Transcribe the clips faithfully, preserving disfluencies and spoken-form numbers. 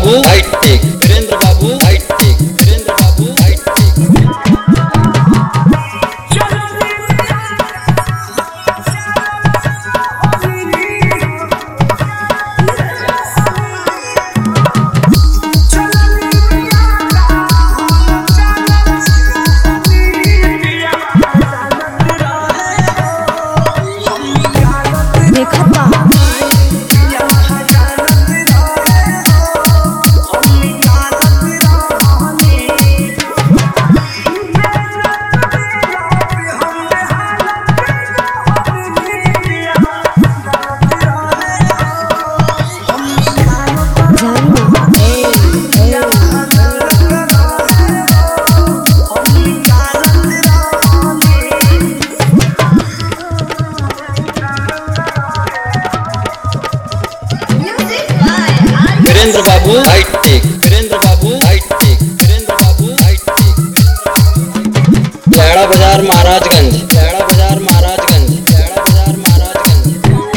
बाबू height take, Virendra बाबू height take, Virendra बाबू हाइट टेक। वीरेंद्र बाबू हाइट टेक, वीरेंद्र बाबू हाइट टेक, वीरेंद्र बाबू हाइट टेक। लैड़ा बाजार महाराजगंज, लैड़ा बाजार महाराजगंज, लैड़ा बाजार महाराजगंज।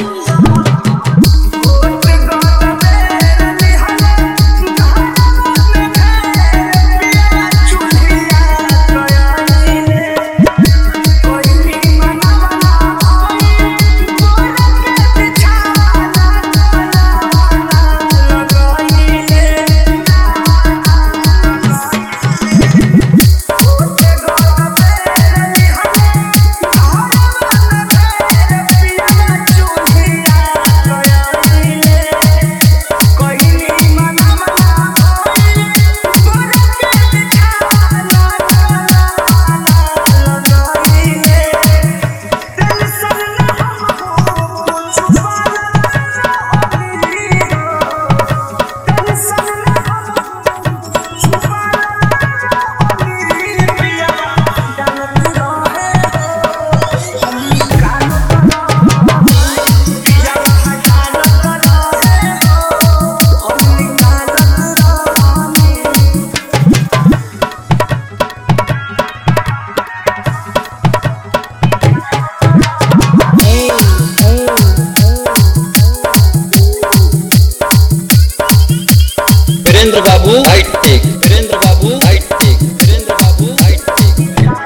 वीरेंद्र बाबू हाइट टेक, वीरेंद्र बाबू हाइट टेक, वीरेंद्र बाबू हाइट टेक।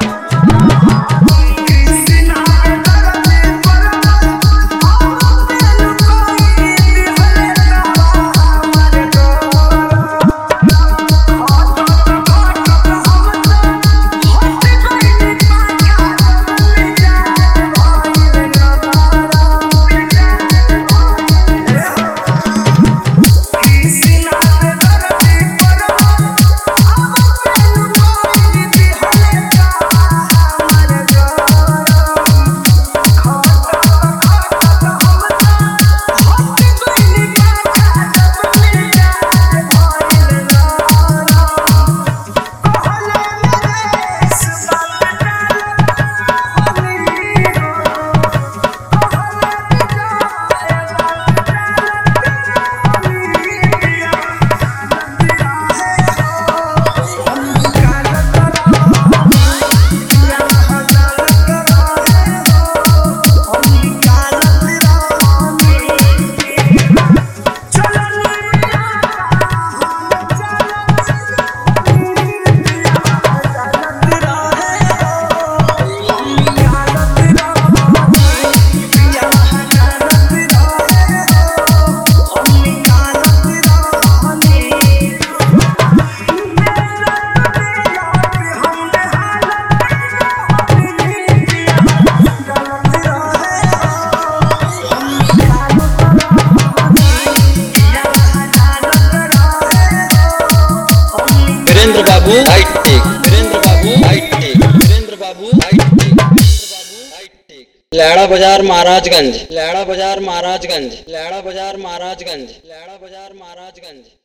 वीरेंद्र बाबू हाइट टेक, वीरेंद्र बाबू हाइट टेक, वीरेंद्र बाबू हाइट टेक, वीरेंद्र बाबू हाइट टेक। लैड़ा बाजार महाराजगंज, लैड़ा बाजार महाराजगंज, लैड़ा बाजार महाराजगंज, लैड़ा बाजार महाराजगंज।